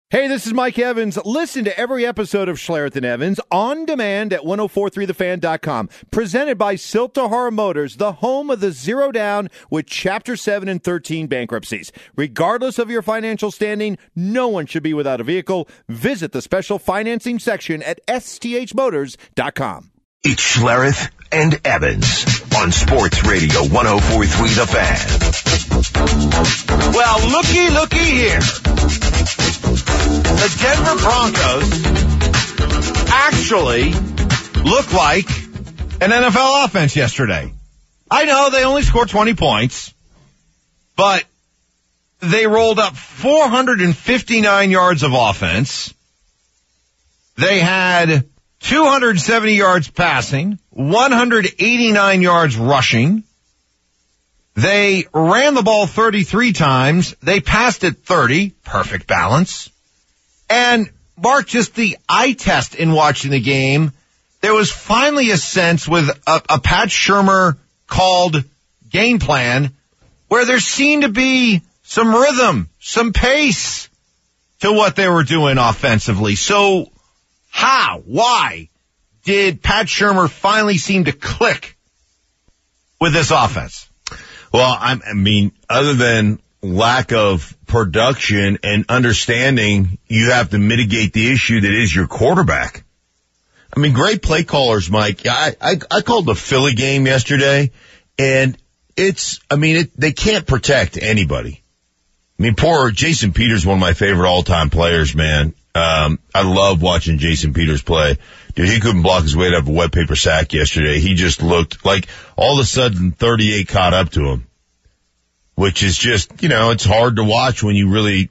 Hey, this is Mike Evans. Listen to every episode of Schlereth and Evans on demand at 1043thefan.com. Presented by Siltahara Motors, the home of the Zero Down with Chapter 7 and 13 bankruptcies. Regardless of your financial standing, no one should be without a vehicle. Visit the special financing section at sthmotors.com. It's Schlereth and Evans on Sports Radio 1043 The Fan. Well, looky here. The Denver Broncos actually look like an NFL offense yesterday. I know they only scored 20 points, but they rolled up 459 yards of offense. They had 270 yards passing, 189 yards rushing. They ran the ball 33 times. They passed it 30. Perfect balance. And Mark, just the eye test in watching the game, there was finally a sense with a Pat Shurmur called game plan where there seemed to be some rhythm, some pace to what they were doing offensively. So why did Pat Shurmur finally seem to click with this offense? Well, I mean, other than lack of production and understanding, you have to mitigate the issue that is your quarterback. I mean, great play callers, Mike. I called the Philly game yesterday, and they can't protect anybody. I mean, poor Jason Peters, one of my favorite all-time players, man. I love watching Jason Peters play. Dude, he couldn't block his way out of a wet paper sack yesterday. He just looked like all of a sudden 38 caught up to him, which is just, it's hard to watch when you really,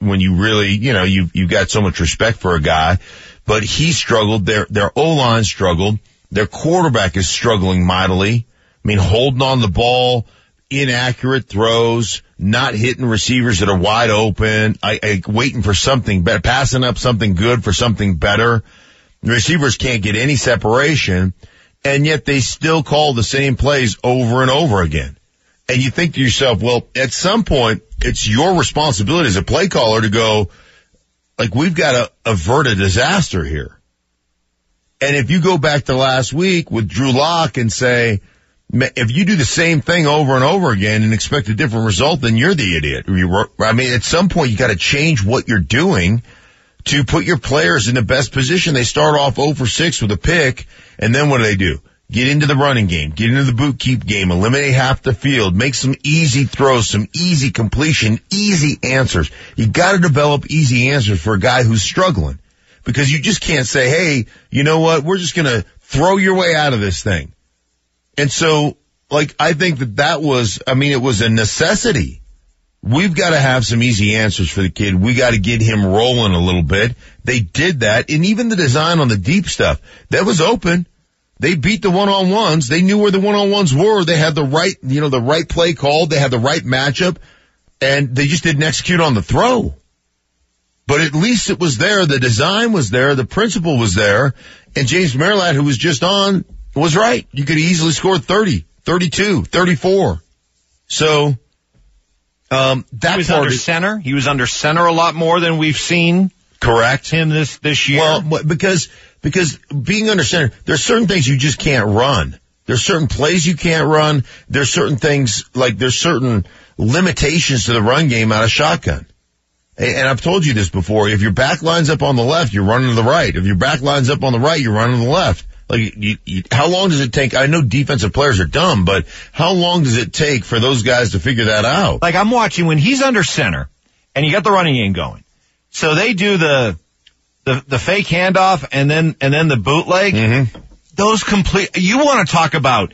you've got so much respect for a guy, but he struggled. Their O-line struggled. Their quarterback is struggling mightily. I mean, holding on the ball, inaccurate throws, not hitting receivers that are wide open, waiting for something better, passing up something good for something better. The receivers can't get any separation, and yet they still call the same plays over and over again. And you think to yourself, well, at some point, it's your responsibility as a play caller to go, like, we've got to avert a disaster here. And if you go back to last week with Drew Lock and say, if you do the same thing over and over again and expect a different result, then you're the idiot. I mean, at some point, you got to change what you're doing to put your players in the best position. They start off 0 for 6 with a pick, and then what do? Get into the running game, get into the boot keep game, eliminate half the field, make some easy throws, some easy completion, easy answers. You got to develop easy answers for a guy who's struggling, because you just can't say, hey, you know what, we're just going to throw your way out of this thing. And so, I think it was a necessity. We've got to have some easy answers for the kid. We got to get him rolling a little bit. They did that. And even the design on the deep stuff, that was open. They beat the one-on-ones. They knew where the one-on-ones were. They had the right play called. They had the right matchup, and they just didn't execute on the throw. But at least it was there. The design was there. The principle was there. And James Merilatt, who was just on, was right. You could easily score 30, 32, 34. So, that he was under center. He was under center a lot more than we've seen. Correct. Him this year. Well, because being under center, there's certain things you just can't run. There's certain plays you can't run. There's certain things, there's certain limitations to the run game out of shotgun. And I've told you this before. If your back lines up on the left, you're running to the right. If your back lines up on the right, you're running to the left. How long does it take? I know defensive players are dumb, but how long does it take for those guys to figure that out? I'm watching when he's under center and you got the running game going. So they do the fake handoff and then the bootleg. Mm-hmm. Those you want to talk about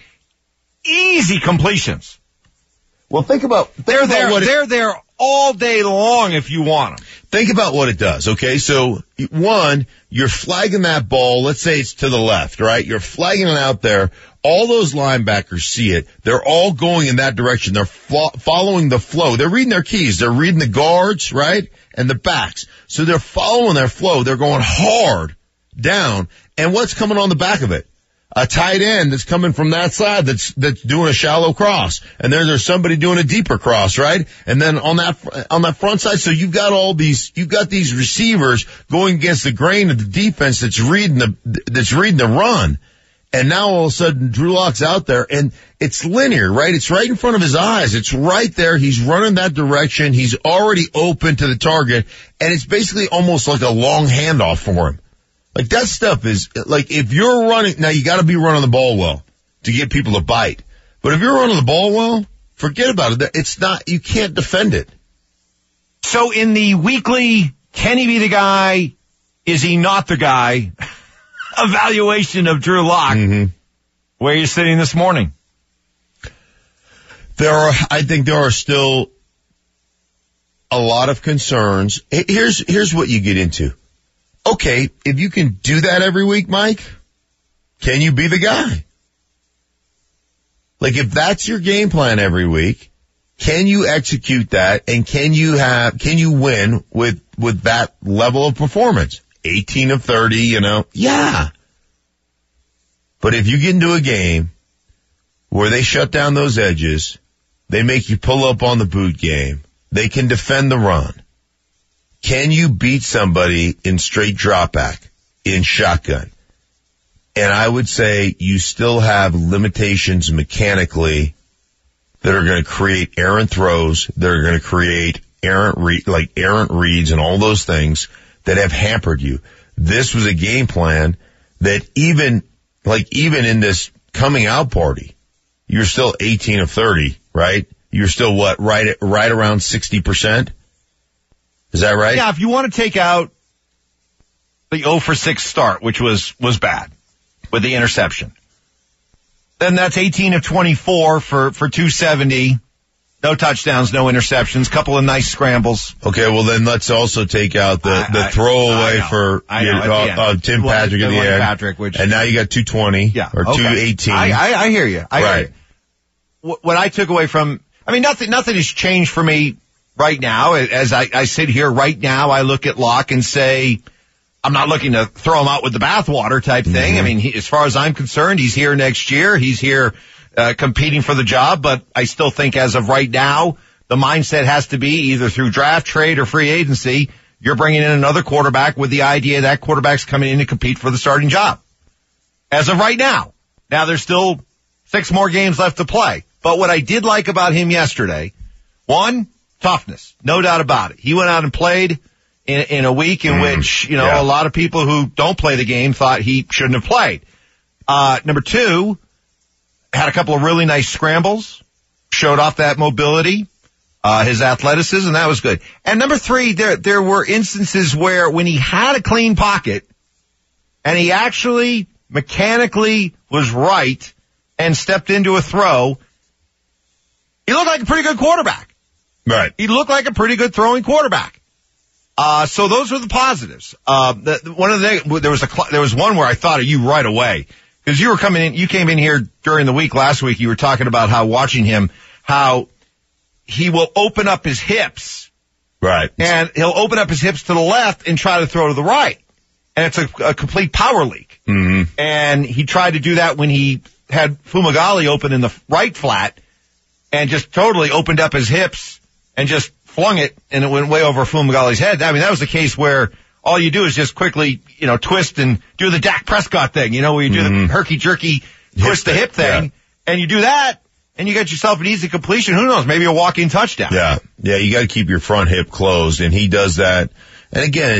easy completions. Well, they're there all day long if you want them. Think about what it does, okay? So, one, you're flagging that ball. Let's say it's to the left, right? You're flagging it out there. All those linebackers see it. They're all going in that direction. They're following the flow. They're reading their keys. They're reading the guards, right? And the backs. So they're following their flow. They're going hard down. And what's coming on the back of it? a tight end that's coming from that side that's doing a shallow cross. And there's somebody doing a deeper cross, right? And then on that front side, so you've got these receivers going against the grain of the defense that's reading the run. And now all of a sudden Drew Lock's out there and it's linear, right? It's right in front of his eyes. It's right there. He's running that direction. He's already open to the target and it's basically almost like a long handoff for him. Like that stuff is like if you're running, now you gotta be running the ball well to get people to bite. But if you're running the ball well, forget about it. It's not, you can't defend it. So in the weekly, can he be the guy? Is he not the guy? Evaluation of Drew Lock. Mm-hmm. Where are you sitting this morning? I think there are still a lot of concerns. Here's what you get into. Okay, if you can do that every week, Mike, can you be the guy? Like if that's your game plan every week, can you execute that and can you win with that level of performance? 18 of 30, yeah. But if you get into a game where they shut down those edges, they make you pull up on the boot game, they can defend the run. Can you beat somebody in straight drop back, in shotgun? And I would say you still have limitations mechanically that are going to create errant throws, that are going to create errant reads and all those things that have hampered you. This was a game plan that even in this coming out party, you're still 18 of 30, right? You're still right around 60%? Is that right? Yeah, if you want to take out the 0 for 6 start, which was bad with the interception, then that's 18 of 24 for 270. No touchdowns, no interceptions, couple of nice scrambles. Okay, well then let's also take out the throwaway for Tim Patrick at the end. Patrick, and now you got 220 or 218. I hear you. I hear you. What I took away from, nothing has changed for me right now. As I sit here right now, I look at Locke and say, I'm not looking to throw him out with the bathwater type thing. Mm-hmm. As far as I'm concerned, he's here next year. He's here competing for the job, but I still think as of right now, the mindset has to be either through draft, trade, or free agency, you're bringing in another quarterback with the idea that quarterback's coming in to compete for the starting job. As of right now. Now there's still 6 more games left to play. But what I did like about him yesterday, one, toughness. No doubt about it. He went out and played in a week in which, a lot of people who don't play the game thought he shouldn't have played. Number 2, had a couple of really nice scrambles, showed off that mobility, his athleticism, that was good. And number 3, there were instances where when he had a clean pocket and he actually mechanically was right and stepped into a throw, he looked like a pretty good quarterback. Right. He looked like a pretty good throwing quarterback. So those were the positives. There was one where I thought of you right away. Because you came in here during the week last week, you were talking about how he will open up his hips. Right. And he'll open up his hips to the left and try to throw to the right. And it's a complete power leak. Mm-hmm. And he tried to do that when he had Fumagalli open in the right flat and just totally opened up his hips and just flung it and it went way over Fumagalli's head. That was the case where all you do is just quickly, twist and do the Dak Prescott thing, where you do the herky-jerky twist the hip thing, and you do that, and you get yourself an easy completion. Who knows? Maybe a walk-in touchdown. Yeah. Yeah, you gotta keep your front hip closed, and he does that. And again,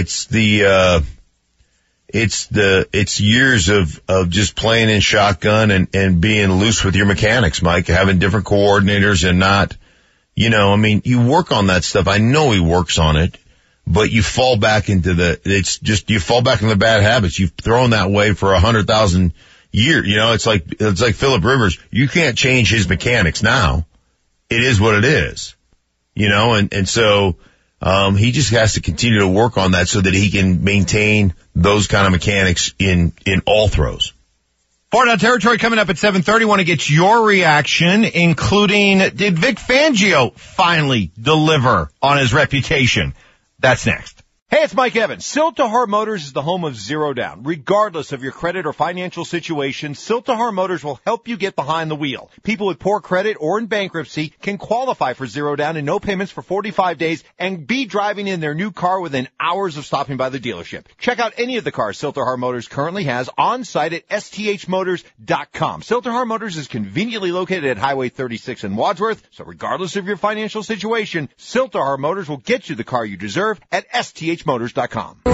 it's years of just playing in shotgun and being loose with your mechanics, Mike, having different coordinators and not, you work on that stuff. I know he works on it. But you fall back into the bad habits. You've thrown that way for 100,000 years. It's like Phillip Rivers. You can't change his mechanics now. It is what it is. And so, he just has to continue to work on that so that he can maintain those kind of mechanics in all throws. 4-down territory coming up at 7:30. Want to get your reaction, including did Vic Fangio finally deliver on his reputation? That's next. Hey, it's Mike Evans. Siltahar Motors is the home of Zero Down. Regardless of your credit or financial situation, Siltahar Motors will help you get behind the wheel. People with poor credit or in bankruptcy can qualify for Zero Down and no payments for 45 days and be driving in their new car within hours of stopping by the dealership. Check out any of the cars Siltahar Motors currently has on site at sthmotors.com. Siltahar Motors is conveniently located at Highway 36 in Wadsworth, so regardless of your financial situation, Siltahar Motors will get you the car you deserve at sthmotors.com. Who's this?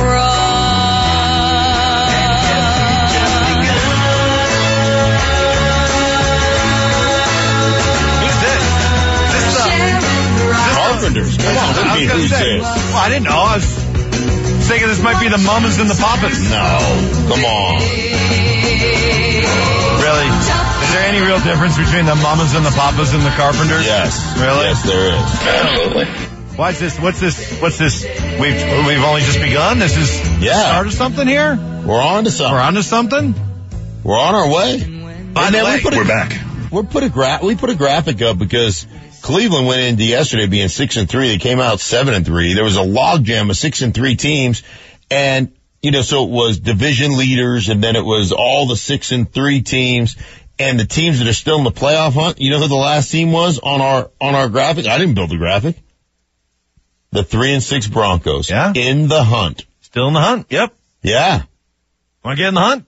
Carpenters. Come on, what do you mean, who's this? Well, I didn't know. I was thinking this might be the Mamas and the Papas. No, come on. Really? Is there any real difference between the Mamas and the Papas and the Carpenters? Yes. Really? Yes, there is. Absolutely. Why is this? What's this? We've only just begun? This is the start of something here? We're on to something. We're on to something? We're on our way. By the way, We're back. We put a graphic up because Cleveland went into yesterday being 6-3. They came out 7-3. There was a logjam of 6-3 teams, and so it was division leaders, and then it was all the 6-3 teams, and the teams that are still in the playoff hunt. You know who the last team was on our graphic? I didn't build the graphic. The 3-6 Broncos. Yeah. In the hunt. Still in the hunt? Yep. Yeah. Want to get in the hunt?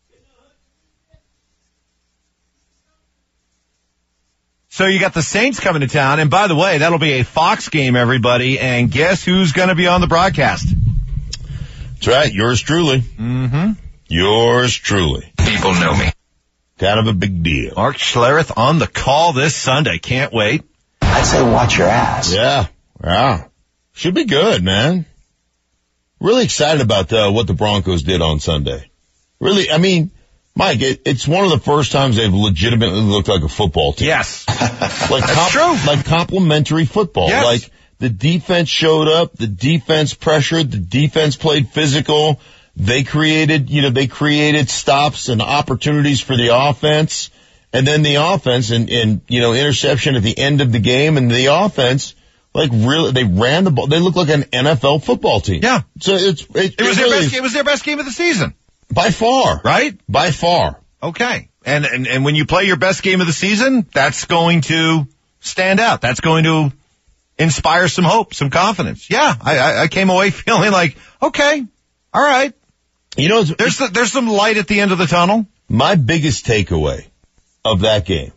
So you got the Saints coming to town, and by the way, that'll be a Fox game, everybody, and guess who's going to be on the broadcast? That's right. Yours truly. Mm-hmm. Yours truly. People know me. Kind of a big deal. Mark Schlereth on the call this Sunday. Can't wait. I'd say watch your ass. Yeah. Wow. Should be good, man. Really excited about what the Broncos did on Sunday. Really, I mean, Mike, it's one of the first times they've legitimately looked like a football team. Yes. That's true. Like complimentary football. Yes. Like the defense showed up, the defense pressured, the defense played physical. They created stops and opportunities for the offense. And then the offense and interception at the end of the game, and the offense, like really, they ran the ball. They look like an NFL football team. Yeah. So it was their best game of the season. By far. Right? By far. Okay. And when you play your best game of the season, that's going to stand out. That's going to inspire some hope, some confidence. Yeah. I came away feeling like, okay, all right. There's some light at the end of the tunnel. My biggest takeaway of that game,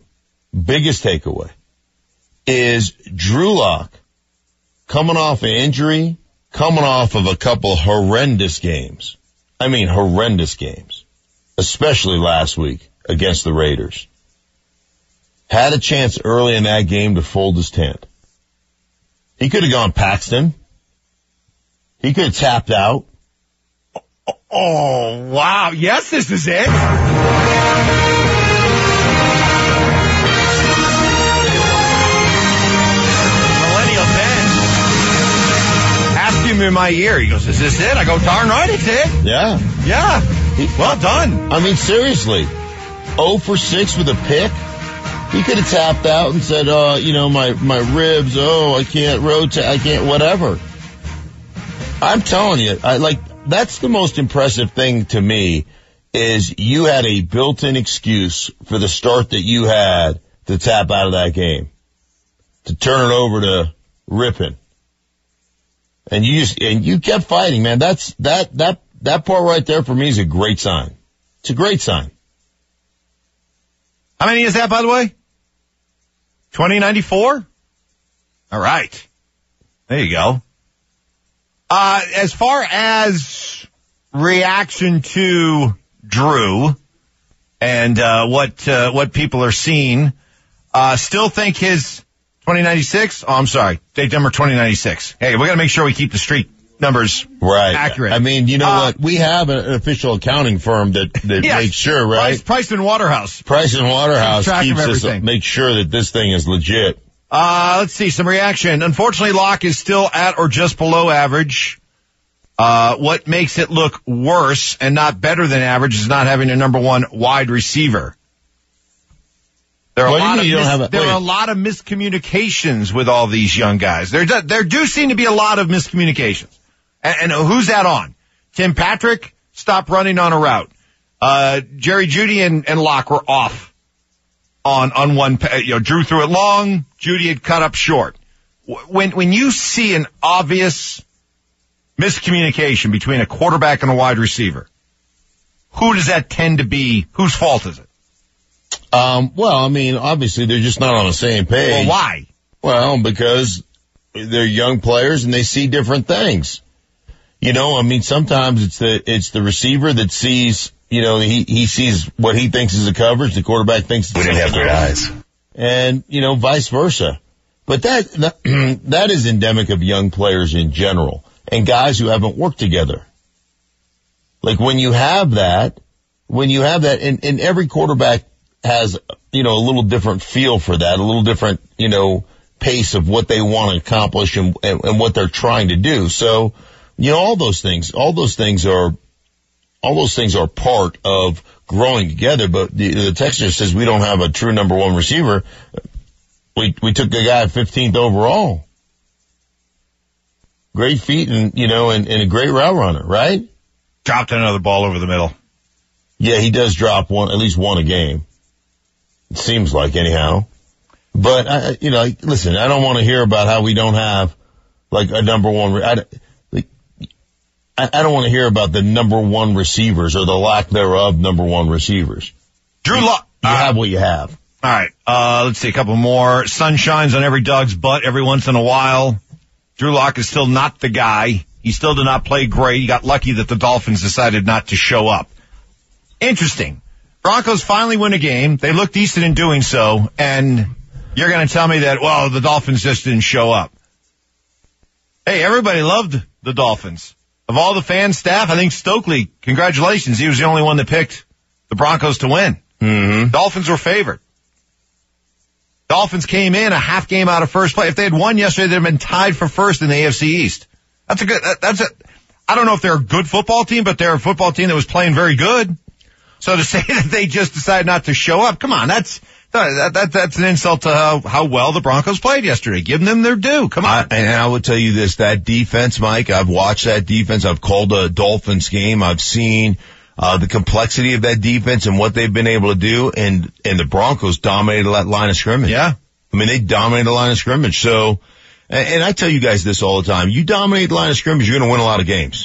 is Drew Lock coming off an injury, coming off of a couple horrendous games. I mean, horrendous games, especially last week against the Raiders. Had a chance early in that game to fold his tent. He could have gone Paxton. He could have tapped out. Oh, wow. Yes, this is it. Him in my ear. He goes, is this it? I go, darn right it's it. Yeah. Yeah. Well done. I mean, seriously. 0 for 6 with a pick. He could have tapped out and said, my ribs, I can't rotate, I can't whatever. I'm telling you, that's the most impressive thing to me is you had a built-in excuse for the start that you had to tap out of that game. To turn it over to Rippon. And you kept fighting, man. That part right there for me is a great sign. It's a great sign. How many is that, by the way? 2094? All right. There you go. As far as reaction to Drew and what people are seeing, still think his 2096? Oh, I'm sorry. Date number 2096. Hey, we got to make sure we keep the street numbers accurate. I mean, you know what? We have an official accounting firm that yes, makes sure, right? Price and Waterhouse. Price and Waterhouse keeps everything. Make sure that this thing is legit. Let's see, some reaction. Unfortunately, Locke is still at or just below average. What makes it look worse and not better than average is not having a number one wide receiver. There are a lot of miscommunications with all these young guys. There do seem to be a lot of miscommunications. And who's that on? Tim Patrick stopped running on a route. Jerry Jeudy and Locke were off on one. Drew threw it long. Jeudy had cut up short. When you see an obvious miscommunication between a quarterback and a wide receiver, who does that tend to be? Whose fault is it? Well, I mean, obviously they're just not on the same page. Well, why? Well, because they're young players and they see different things. I mean, sometimes it's the receiver that sees, he sees what he thinks is a coverage. The quarterback thinks We didn't have great eyes. And, vice versa. But that is endemic of young players in general and guys who haven't worked together. Like when you have that, and every quarterback has, a little different feel for that, a little different, pace of what they want to accomplish and what they're trying to do. So, all those things are part of growing together. But the texter says we don't have a true number one receiver. We took the guy 15th overall. Great feet and a great route runner, right? Dropped another ball over the middle. Yeah, he does drop at least one a game. It seems like anyhow. But listen, I don't want to hear about how we don't have like a number one. I don't want to hear about the number one receivers or the lack thereof number one receivers. Drew Lock. You have what you have. All right. Let's see a couple more. Sun shines on every dog's butt every once in a while. Drew Lock is still not the guy. He still did not play great. He got lucky that the Dolphins decided not to show up. Interesting. Broncos finally win a game. They look decent in doing so. And you're going to tell me that, well, the Dolphins just didn't show up. Hey, everybody loved the Dolphins. Of all the fan staff, I think Stokely, congratulations. He was the only one that picked the Broncos to win. Mm-hmm. Dolphins were favored. Dolphins came in a half game out of first place. If they had won yesterday, they'd have been tied for first in the AFC East. I don't know if they're a good football team, but they're a football team that was playing very good. So to say that they just decided not to show up, come on, that's an insult to how well the Broncos played yesterday. Give them their due. Come on. And I would tell you this, that defense, Mike, I've watched that defense. I've called a Dolphins game. I've seen the complexity of that defense and what they've been able to do. And the Broncos dominated that line of scrimmage. Yeah. I mean, they dominated the line of scrimmage. So, and I tell you guys this all the time. You dominate the line of scrimmage, you're going to win a lot of games.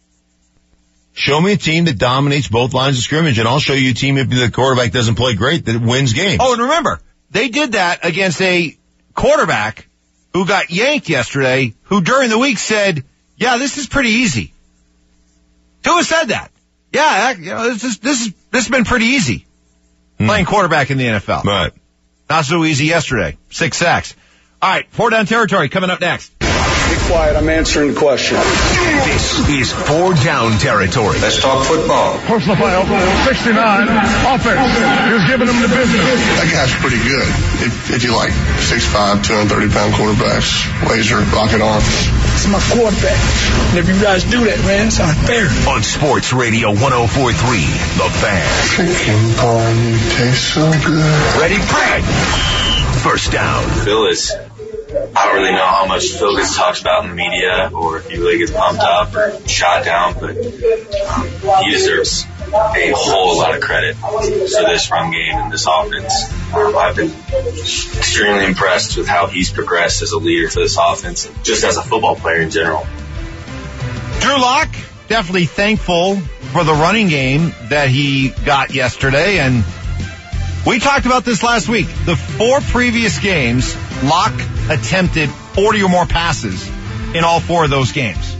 Show me a team that dominates both lines of scrimmage, and I'll show you a team, if the quarterback doesn't play great, that wins games. Oh, and remember, they did that against a quarterback who got yanked yesterday, who during the week said, yeah, this is pretty easy. Tua said that. Yeah, this has been pretty easy. Playing quarterback in the NFL. Right. Not so easy yesterday. 6 sacks. All right, 4 down territory coming up next. Be quiet, I'm answering the question. This is 4 down territory. Let's talk football. Personal foul, 69, offense. He was giving them the business. That guy's pretty good. If you like 6'5", 230-pound quarterbacks, laser, rocket arm. It's my quarterback. And if you guys do that, man, it's unfair. On Sports Radio 104.3, The Fan. Chicken parm, you taste so good. Ready, break. First down. Phil is, I don't really know how much Phil gets talked about in the media or if he really gets pumped up or shot down, but he deserves a whole lot of credit for this run game and this offense. I've been extremely impressed with how he's progressed as a leader for this offense and just as a football player in general. Drew Lock, definitely thankful for the running game that he got yesterday, and we talked about this last week. The 4 previous games, Lock attempted 40 or more passes in all 4 of those games.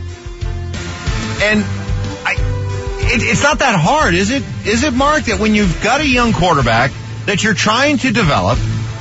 And it's not that hard, is it? Is it, Mark, that when you've got a young quarterback that you're trying to develop,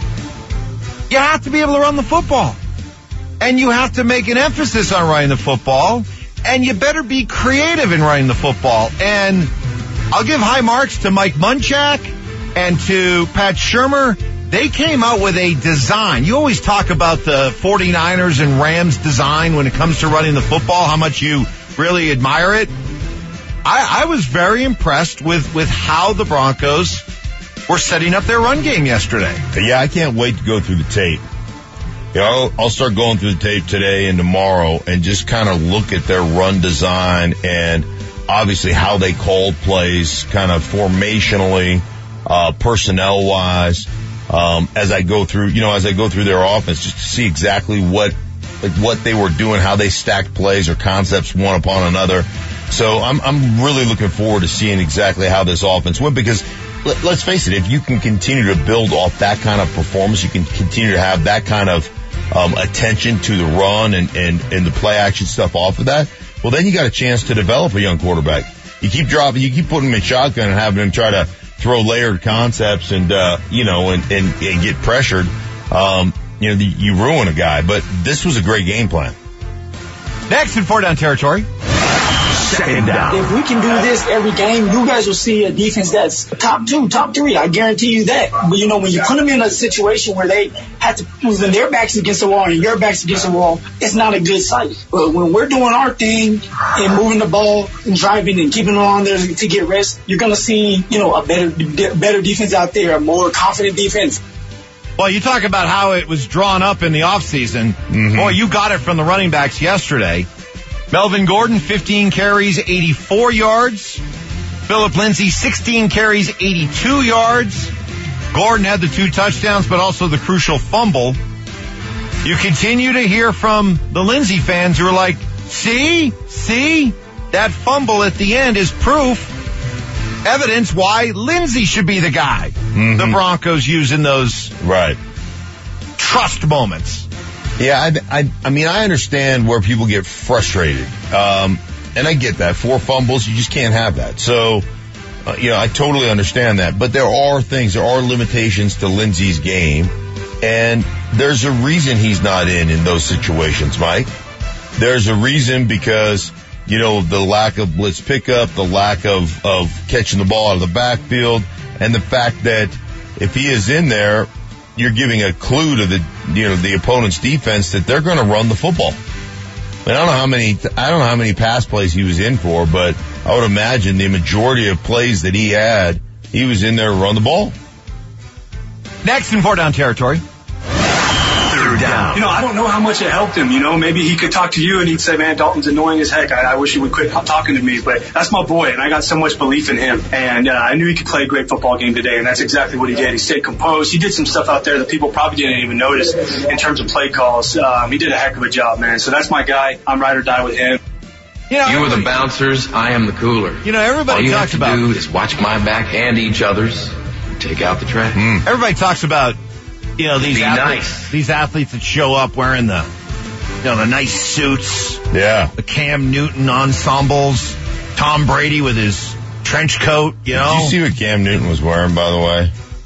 you have to be able to run the football. And you have to make an emphasis on running the football, and you better be creative in running the football. And I'll give high marks to Mike Munchak and to Pat Shurmur. They came out with a design. You always talk about the 49ers and Rams design when it comes to running the football, how much you really admire it. I was very impressed with how the Broncos were setting up their run game yesterday. Yeah, I can't wait to go through the tape. I'll start going through the tape today and tomorrow and just kind of look at their run design and obviously how they called plays, kind of formationally, personnel wise, as I go through their offense, just to see exactly what they were doing, how they stacked plays or concepts one upon another. So I'm really looking forward to seeing exactly how this offense went, because let's face it, if you can continue to build off that kind of performance, you can continue to have that kind of attention to the run and the play action stuff off of that, well, then you got a chance to develop a young quarterback. You keep putting him in shotgun and having him try to throw layered concepts and get pressured. You ruin a guy. But this was a great game plan. Next in 4-down territory. Second down. If we can do this every game, you guys will see a defense that's top 2, top 3. I guarantee you that. But, when you put them in a situation where they have to, when their back's against the wall and your back's against the wall, it's not a good sight. But when we're doing our thing and moving the ball and driving and keeping them on there to get rest, you're going to see, a better defense out there, a more confident defense. Well, you talk about how it was drawn up in the offseason. Mm-hmm. Boy, you got it from the running backs yesterday. Melvin Gordon, 15 carries, 84 yards. Phillip Lindsay, 16 carries, 82 yards. Gordon had the 2 touchdowns, but also the crucial fumble. You continue to hear from the Lindsay fans who are like, see, that fumble at the end is proof, evidence why Lindsay should be the guy. Mm-hmm. The Broncos use in those trust moments. Yeah, I mean, I understand where people get frustrated. And I get that. 4 fumbles, you just can't have that. So, I totally understand that. But there are limitations to Lindsay's game. And there's a reason he's not in those situations, Mike. There's a reason because, the lack of blitz pickup, the lack of catching the ball out of the backfield, and the fact that if he is in there, you're giving a clue to the opponent's defense that they're going to run the football. I don't know how many pass plays he was in for, but I would imagine the majority of plays that he had, he was in there to run the ball. Next in 4-down territory. Third down. I don't know how much it helped him. Maybe he could talk to you and he'd say, man, Dalton's annoying as heck. I wish he would quit talking to me, but that's my boy, and I got so much belief in him. And I knew he could play a great football game today, and that's exactly what he did. He stayed composed. He did some stuff out there that people probably didn't even notice in terms of play calls. He did a heck of a job, man. So that's my guy. I'm ride or die with him. You are the bouncers. I am the cooler. Everybody talks about. All you have to do is watch my back and each other's. Take out the trash. Everybody talks about, these athletes that show up wearing the nice suits. Yeah. The Cam Newton ensembles. Tom Brady with his trench coat, Did you see what Cam Newton was wearing, by the way?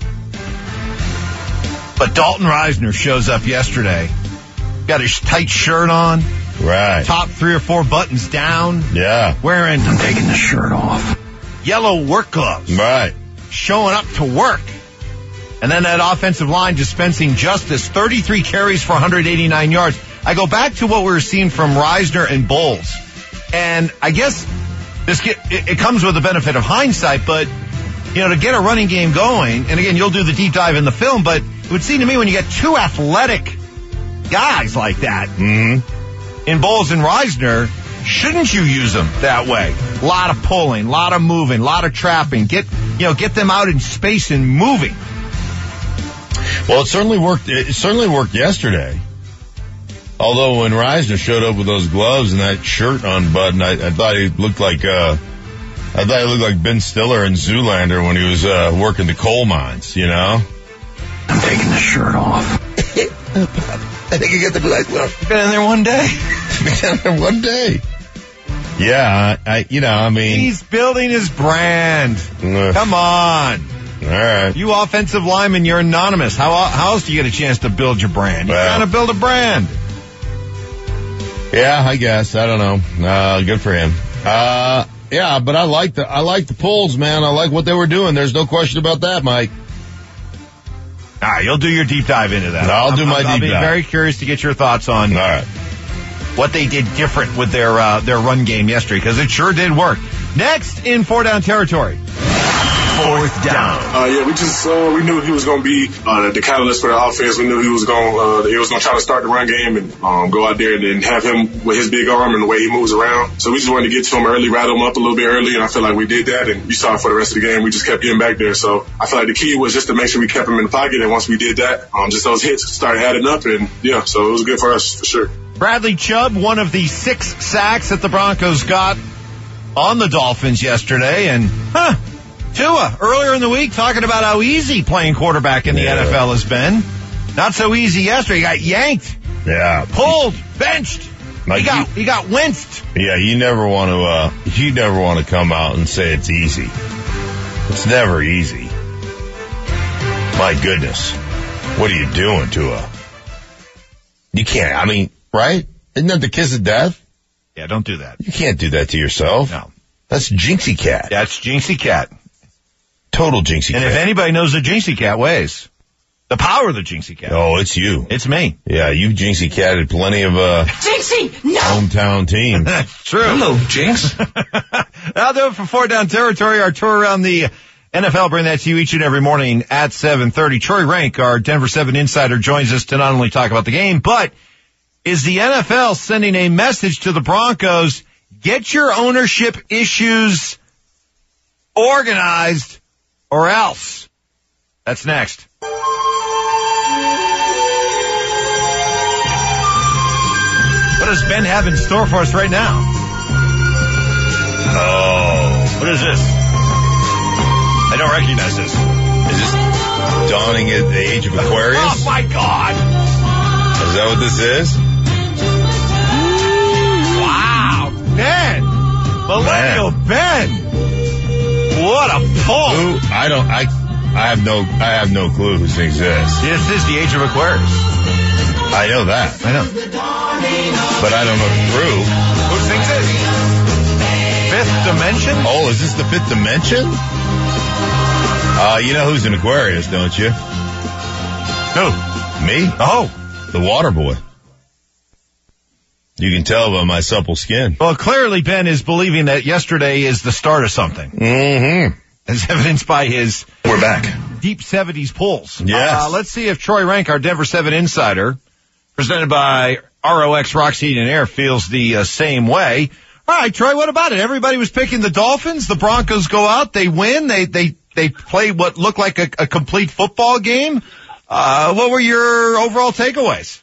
But Dalton Risner shows up yesterday. Got his tight shirt on. Right. Top 3 or 4 buttons down. Yeah. Wearing. I'm taking the shirt off. Yellow work gloves. Right. Showing up to work. And then that offensive line dispensing justice, 33 carries for 189 yards. I go back to what we were seeing from Risner and Bowles. And I guess it comes with the benefit of hindsight, but, to get a running game going, and again, you'll do the deep dive in the film, but it would seem to me when you get 2 athletic guys like that, in Bowles and Risner, shouldn't you use them that way? A lot of pulling, a lot of moving, a lot of trapping. Get them out in space and moving. Well, it certainly worked. It certainly worked yesterday. Although when Risner showed up with those gloves and that shirt unbuttoned, I thought he looked like Ben Stiller in Zoolander when he was working the coal mines. I'm taking the shirt off. I think you got the black glove. Been in there one day. Been in there one day. Yeah, he's building his brand. Come on. All right. You offensive linemen, you're anonymous. How else do you get a chance to build your brand? You're trying to build a brand. Yeah, I guess. I don't know. Good for him. Yeah, but I like the pulls, man. I like what they were doing. There's no question about that, Mike. All right, you'll do your deep dive into that. I'll do my deep dive. I'll be very curious to get your thoughts on what they did different with their run game yesterday, because it sure did work. Next in 4-down territory. Fourth down. We knew he was going to be the catalyst for the offense. We knew he was going to try to start the run game and go out there and have him with his big arm and the way he moves around. So we just wanted to get to him early, rattle him up a little bit early, and I feel like we did that. And you saw it for the rest of the game. We just kept getting back there. So I feel like the key was just to make sure we kept him in the pocket. And once we did that, just those hits started adding up. And yeah, so it was good for us for sure. Bradley Chubb, one of the 6 sacks that the Broncos got on the Dolphins yesterday. And, Tua, earlier in the week, talking about how easy playing quarterback in the NFL has been. Not so easy yesterday. He got yanked. Yeah. Pulled. Benched. Like he got winced. Yeah, you never want to come out and say it's easy. It's never easy. My goodness. What are you doing, Tua? You can't, right? Isn't that the kiss of death? Yeah, don't do that. You can't do that to yourself. No. That's Jinxie Cat. That's Jinxie Cat. Total Jinxie Cat. And if anybody knows the Jinxie Cat ways, the power of the Jinxie Cat. Oh, it's you. It's me. Yeah, you've Jinxie Catted plenty of Jinxie, no! hometown teams. That's true. Hello, Jinx. That'll do it for 4 Down Territory. Our tour around the NFL, bring that to you each and every morning at 7:30. Troy Rank, our Denver 7 insider, joins us to not only talk about the game, but is the NFL sending a message to the Broncos, get your ownership issues organized or else? That's next. What does Ben have in store for us right now? Oh. What is this? I don't recognize this. Is this dawning at the age of Aquarius? Oh, my God. Is that what this is? Wow. Ben. Millennial Ben. What a pull. Who? I have no clue who thinks this. This is the age of Aquarius. I know that. I know. But I don't know the crew. Who thinks it? Fifth Dimension? Oh, is this the Fifth Dimension? You know who's an Aquarius, don't you? Who? Me? Oh. The water boy. You can tell by my supple skin. Well, clearly Ben is believing that yesterday is the start of something. Mm-hmm. As evidenced by his... We're back. Deep 70s pulls. Yes. Let's see if Troy Rank, our Denver 7 insider, presented by ROX Rocks Heat and Air, feels the same way. All right, Troy, what about it? Everybody was picking the Dolphins. The Broncos go out. They win. They play what looked like a complete football game. What were your overall takeaways?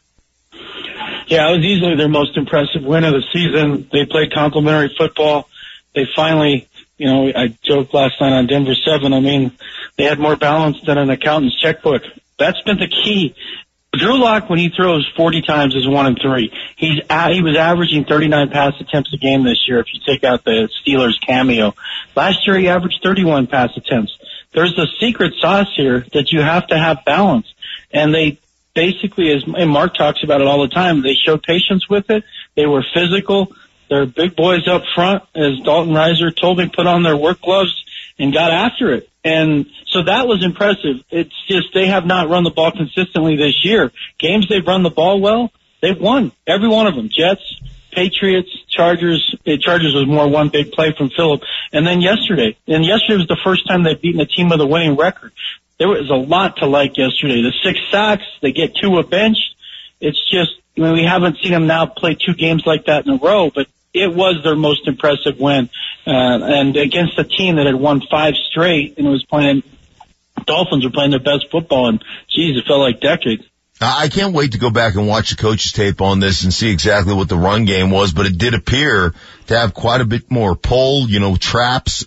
Yeah, it was easily their most impressive win of the season. They played complimentary football. They finally, I joked last night on Denver 7. They had more balance than an accountant's checkbook. That's been the key. Drew Lock, when he throws 40 times, is 1-3. He was averaging 39 pass attempts a game this year if you take out the Steelers cameo. Last year he averaged 31 pass attempts. There's a secret sauce here that you have to have balance. And they basically, and Mark talks about it all the time, they showed patience with it. They were physical. They're big boys up front, as Dalton Reiser told me, put on their work gloves and got after it. And so that was impressive. It's just they have not run the ball consistently this year. Games they've run the ball well, they've won. Every one of them. Jets, Patriots, Chargers. Chargers was more one big play from Phillip. And then yesterday. And yesterday was the first time they've beaten a team with a winning record. There was a lot to like yesterday. The 6 sacks, they get Tua benched. It's just, we haven't seen them now play 2 games like that in a row, but it was their most impressive win. And against a team that had won 5 straight and was playing, Dolphins were playing their best football, and geez, it felt like decades. I can't wait to go back and watch the coach's tape on this and see exactly what the run game was, but it did appear to have quite a bit more pull, traps,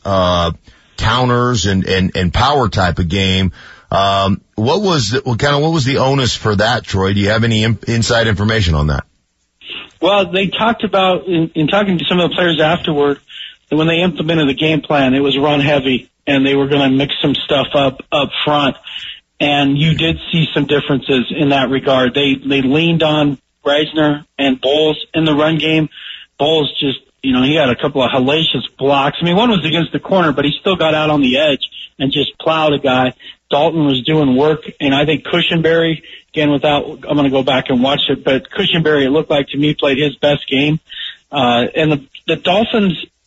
counters and power type of game. What was the onus for that, Troy? Do you have any inside information on that? Well, they talked about, in talking to some of the players afterward, that when they implemented the game plan, it was run heavy, and they were going to mix some stuff up front. And you did see some differences in that regard. They leaned on Reisner and Bowles in the run game. Bowles just, he had a couple of hellacious blocks. One was against the corner, but he still got out on the edge and just plowed a guy. Dalton was doing work, and I think Cushenberry, again, I'm going to go back and watch it, but Cushenberry, it looked like to me, played his best game. And the Dolphins,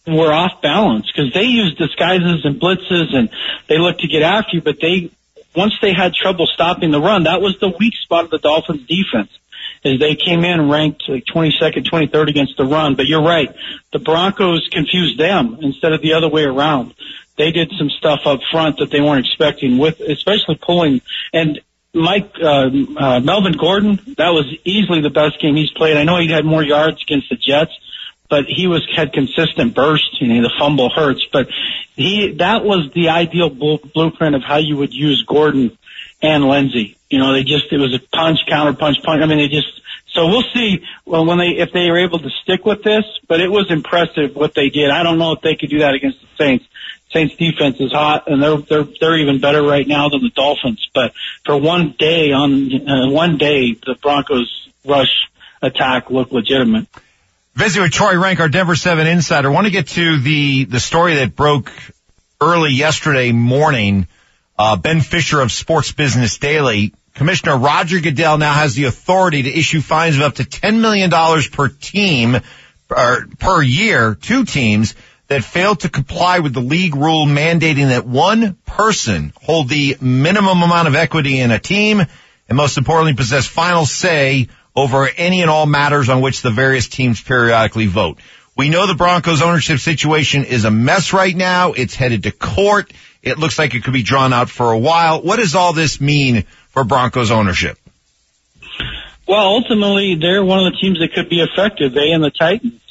were off balance because they used disguises and blitzes and they looked to get after you, but once they had trouble stopping the run, that was the weak spot of the Dolphins defense. As they came in ranked like 22nd, 23rd against the run. But you're right. The Broncos confused them instead of the other way around. They did some stuff up front that they weren't expecting, with especially pulling. And Melvin Gordon, that was easily the best game he's played. I know he had more yards against the Jets, but he had consistent burst. The fumble hurts, but that was the ideal blueprint of how you would use Gordon and Lindsey. It was a punch, counter punch. I mean, so we'll see if they are able to stick with this, but it was impressive what they did. I don't know if they could do that against the Saints. Saints defense is hot, and they're even better right now than the Dolphins. But for one day, the Broncos rush attack looked legitimate. Visiting with Troy Renck, our Denver 7 insider. I want to get to the story that broke early yesterday morning. Ben Fisher of Sports Business Daily. Commissioner Roger Goodell now has the authority to issue fines of up to $10 million per team, or per year, to teams that fail to comply with the league rule mandating that one person hold the minimum amount of equity in a team and, most importantly, possess final say over any and all matters on which the various teams periodically vote. We know the Broncos ownership situation is a mess right now. It's headed to court. It looks like it could be drawn out for a while. What does all this mean for Broncos ownership? Well, ultimately, they're one of the teams that could be affected. They and the Titans.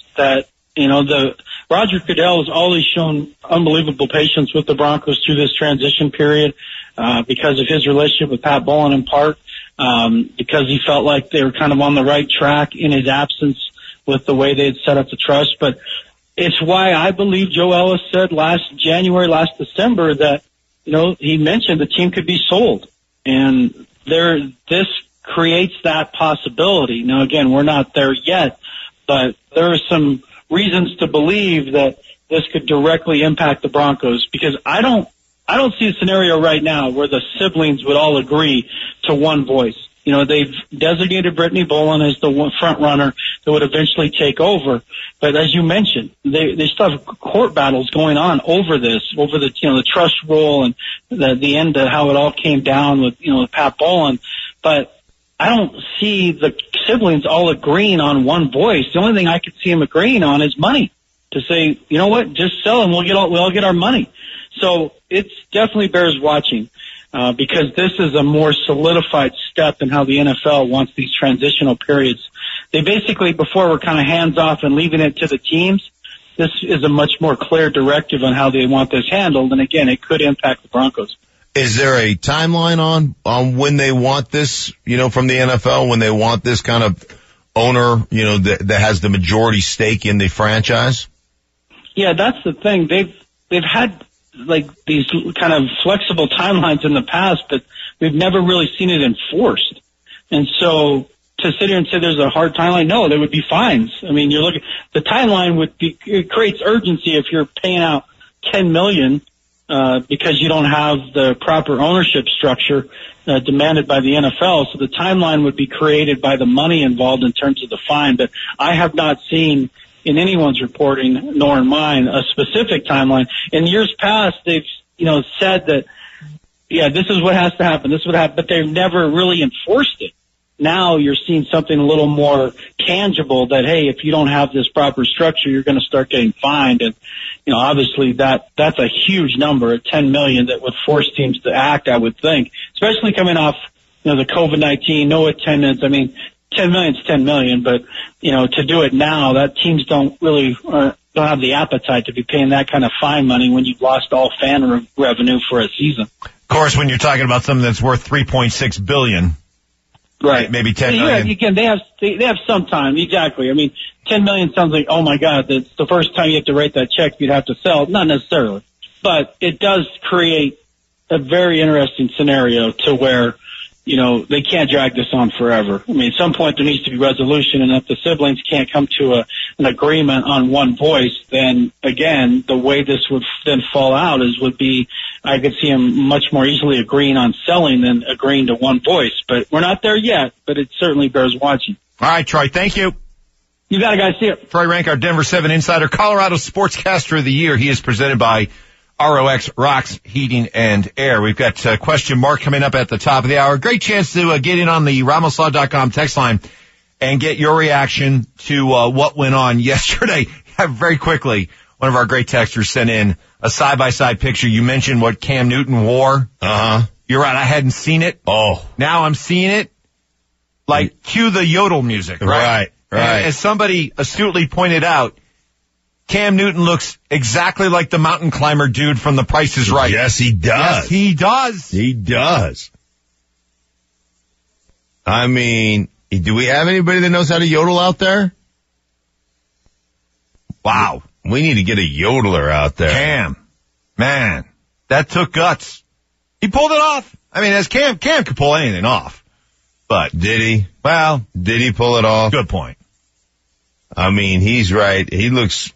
Roger Goodell has always shown unbelievable patience with the Broncos through this transition period because of his relationship with Pat Bowlen in part, because he felt like they were kind of on the right track in his absence with the way they had set up the trust. But it's why I believe Joe Ellis said last December that, he mentioned the team could be sold. And this creates that possibility. Now, again, we're not there yet, but there are some reasons to believe that this could directly impact the Broncos, because I don't see a scenario right now where the siblings would all agree to one voice. They've designated Brittany Bowlen as the front runner that would eventually take over. But as you mentioned, they still have court battles going on over the trust rule and the end of how it all came down with Pat Bowlen. But I don't see the siblings all agreeing on one voice. The only thing I could see them agreeing on is money, to say, you know what, just sell and we'll all get our money. So it's definitely bears watching. Because this is a more solidified step in how the NFL wants these transitional periods. They basically, before, were kind of hands off and leaving it to the teams. This is a much more clear directive on how they want this handled. And again, it could impact the Broncos. Is there a timeline on when they want this, from the NFL, when they want this kind of owner, that has the majority stake in the franchise? Yeah, that's the thing. They've had these kind of flexible timelines in the past, but we've never really seen it enforced. And so to sit here and say there's a hard timeline, no, there would be fines. I mean, the timeline it creates urgency if you're paying out $10 million, because you don't have the proper ownership structure, demanded by the NFL. So the timeline would be created by the money involved in terms of the fine. But I have not seen in anyone's reporting, nor in mine, a specific timeline. In years past, they've, said that, this is what has to happen, this would happen, but they've never really enforced it. Now you're seeing something a little more tangible that, hey, if you don't have this proper structure, you're going to start getting fined. And, obviously that's a huge number at $10 million that would force teams to act, I would think, especially coming off, the COVID-19, no attendance. I mean, $10 million is $10 million, but, to do it now, that teams don't have the appetite to be paying that kind of fine money when you've lost all fan revenue for a season. Of course, when you're talking about something that's worth $3.6 billion. Right. Maybe $10 million. Yeah, again, they have some time. Exactly. I mean, $10 million sounds like, oh my God, that's the first time you have to write that check, you'd have to sell. Not necessarily. But it does create a very interesting scenario to where, they can't drag this on forever. I mean, at some point there needs to be resolution, and if the siblings can't come to an agreement on one voice, then again, the way this would then fall out would be, I could see them much more easily agreeing on selling than agreeing to one voice. But we're not there yet, but it certainly bears watching. All right, Troy, thank you. You got it, guys. See you. Troy Rank, our Denver 7 insider, Colorado Sportscaster of the Year. He is presented by ROX Rocks Heating and Air. We've got question mark coming up at the top of the hour. Great chance to get in on the RamosLaw.com text line and get your reaction to what went on yesterday. Very quickly, one of our great texters sent in a side-by-side picture. You mentioned what Cam Newton wore. You're right, I hadn't seen it. Oh. Now I'm seeing it. Like, cue the yodel music, right? Right. As somebody astutely pointed out, Cam Newton looks exactly like the mountain climber dude from The Price is Right. Yes, he does. Yes, he does. He does. I mean, do we have anybody that knows how to yodel out there? Wow. We need to get a yodeler out there. Cam. Man, that took guts. He pulled it off. I mean, as Cam could pull anything off. But did he? Well, did he pull it off? Good point. I mean, he's right. He looks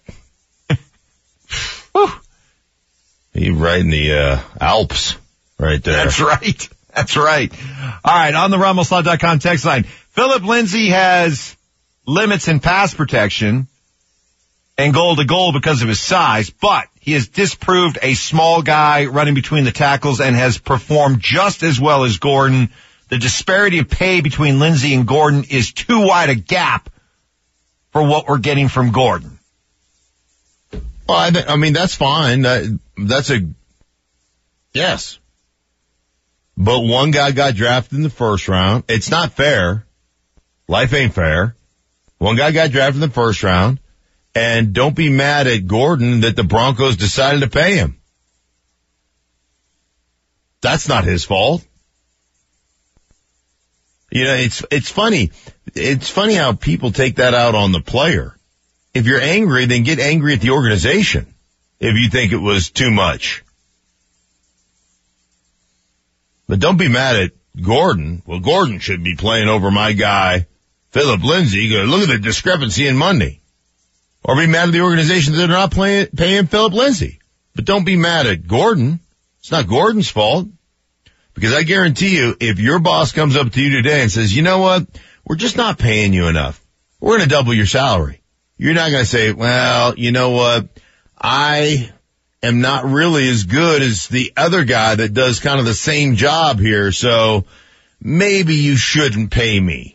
he's right in the Alps right there. That's right. That's right. All right, on the RamosLaw.com text line, Philip Lindsay has limits in pass protection and goal to goal because of his size, but he has disproved a small guy running between the tackles and has performed just as well as Gordon. The disparity of pay between Lindsay and Gordon is too wide a gap for what we're getting from Gordon. Well, I mean, that's fine. That's a yes. But one guy got drafted in the first round. It's not fair. Life ain't fair. One guy got drafted in the first round. And don't be mad at Gordon that the Broncos decided to pay him. That's not his fault. You know, it's funny. It's funny how people take that out on the player. If you're angry, then get angry at the organization if you think it was too much. But don't be mad at Gordon. Well, Gordon should be playing over my guy, Philip Lindsay. Look at the discrepancy in Monday. Or be mad at the organization that they're not paying Philip Lindsay. But don't be mad at Gordon. It's not Gordon's fault. Because I guarantee you, if your boss comes up to you today and says, you know what, we're just not paying you enough. We're going to double your salary. You're not going to say, well, you know what, I am not really as good as the other guy that does kind of the same job here, so maybe you shouldn't pay me.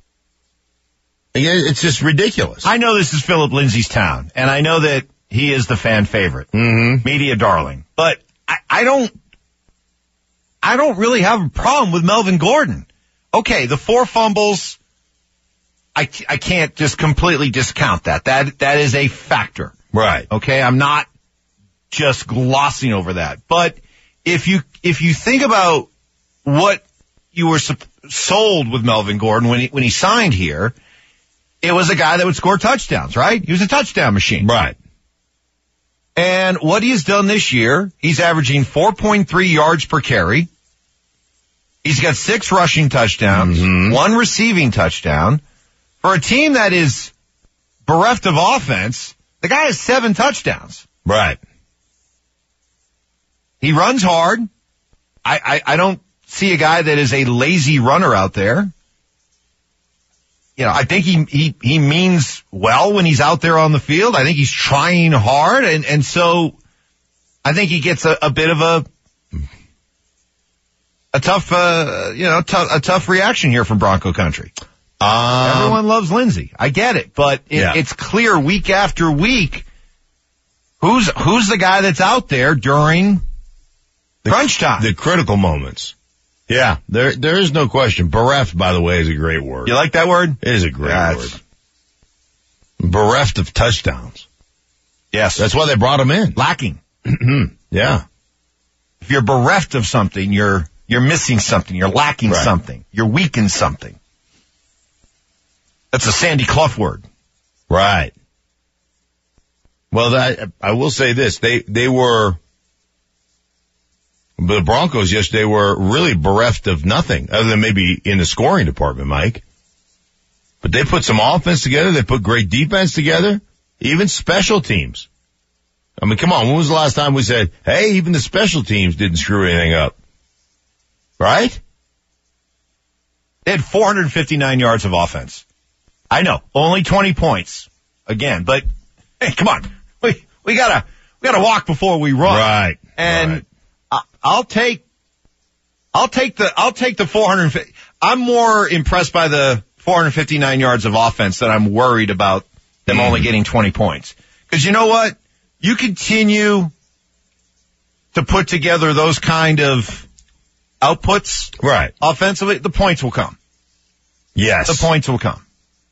It's just ridiculous. I know this is Philip Lindsay's town, and I know that he is the fan favorite, media darling, but I don't really have a problem with Melvin Gordon. Okay, the 4 fumbles, I can't just completely discount that. That is a factor. Right. Okay, I'm not just glossing over that. But if you think about what you were sold with Melvin Gordon when he signed here, it was a guy that would score touchdowns, right? He was a touchdown machine. Right. And what he's done this year, he's averaging 4.3 yards per carry. He's got 6 rushing touchdowns, 1 receiving touchdown. For a team that is bereft of offense, the guy has 7 touchdowns. Right. He runs hard. I don't see a guy that is a lazy runner out there. You know, I think he means well when he's out there on the field. I think he's trying hard, and so I think he gets a bit of a tough reaction here from Bronco country. Everyone loves Lindsay. I get it, but it's clear week after week who's the guy that's out there during crunch time, the critical moments. Yeah, there is no question. Bereft, by the way, is a great word. You like that word? It is a great word. Bereft of touchdowns. Yes. That's why they brought him in. Lacking. Yeah. If you're bereft of something, you're missing something. You're lacking something. You're weak in something. That's a Sandy Clough word. Right. Well, I will say this. They were... The Broncos yesterday were really bereft of nothing other than maybe in the scoring department, Mike. But they put some offense together. They put great defense together. Even special teams. I mean, come on. When was the last time we said, hey, even the special teams didn't screw anything up? Right? They had 459 yards of offense. I know, only 20 points again, but hey, come on, we gotta walk before we run, right? And right. I'll take the 450. I'm more impressed by the 459 yards of offense than I'm worried about them only getting 20 points. Because you know what? You continue to put together those kind of outputs, right? Offensively, the points will come. Yes, the points will come.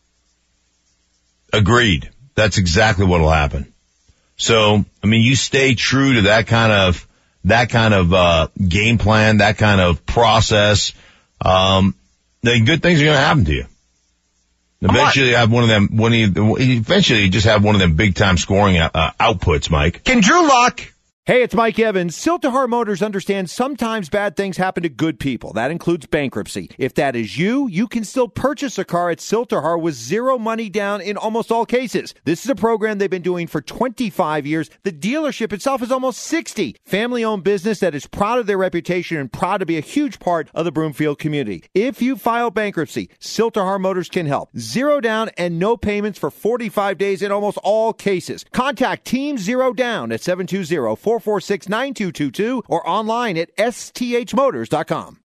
Agreed. That's exactly what will happen. So, I mean, you stay true to that kind of game plan, that kind of process. Then good things are going to happen to you. Eventually, you have one of them. Eventually, you just have one of them big time scoring outputs. Mike, can Drew Lock? Hey, it's Mike Evans. Siltahar Motors understands sometimes bad things happen to good people. That includes bankruptcy. If that is you, you can still purchase a car at Siltahar with zero money down in almost all cases. This is a program they've been doing for 25 years. The dealership itself is almost 60. Family-owned business that is proud of their reputation and proud to be a huge part of the Broomfield community. If you file bankruptcy, Siltahar Motors can help. Zero down and no payments for 45 days in almost all cases. Contact Team Zero Down at 720-446-9222 or online at sthmotors.com.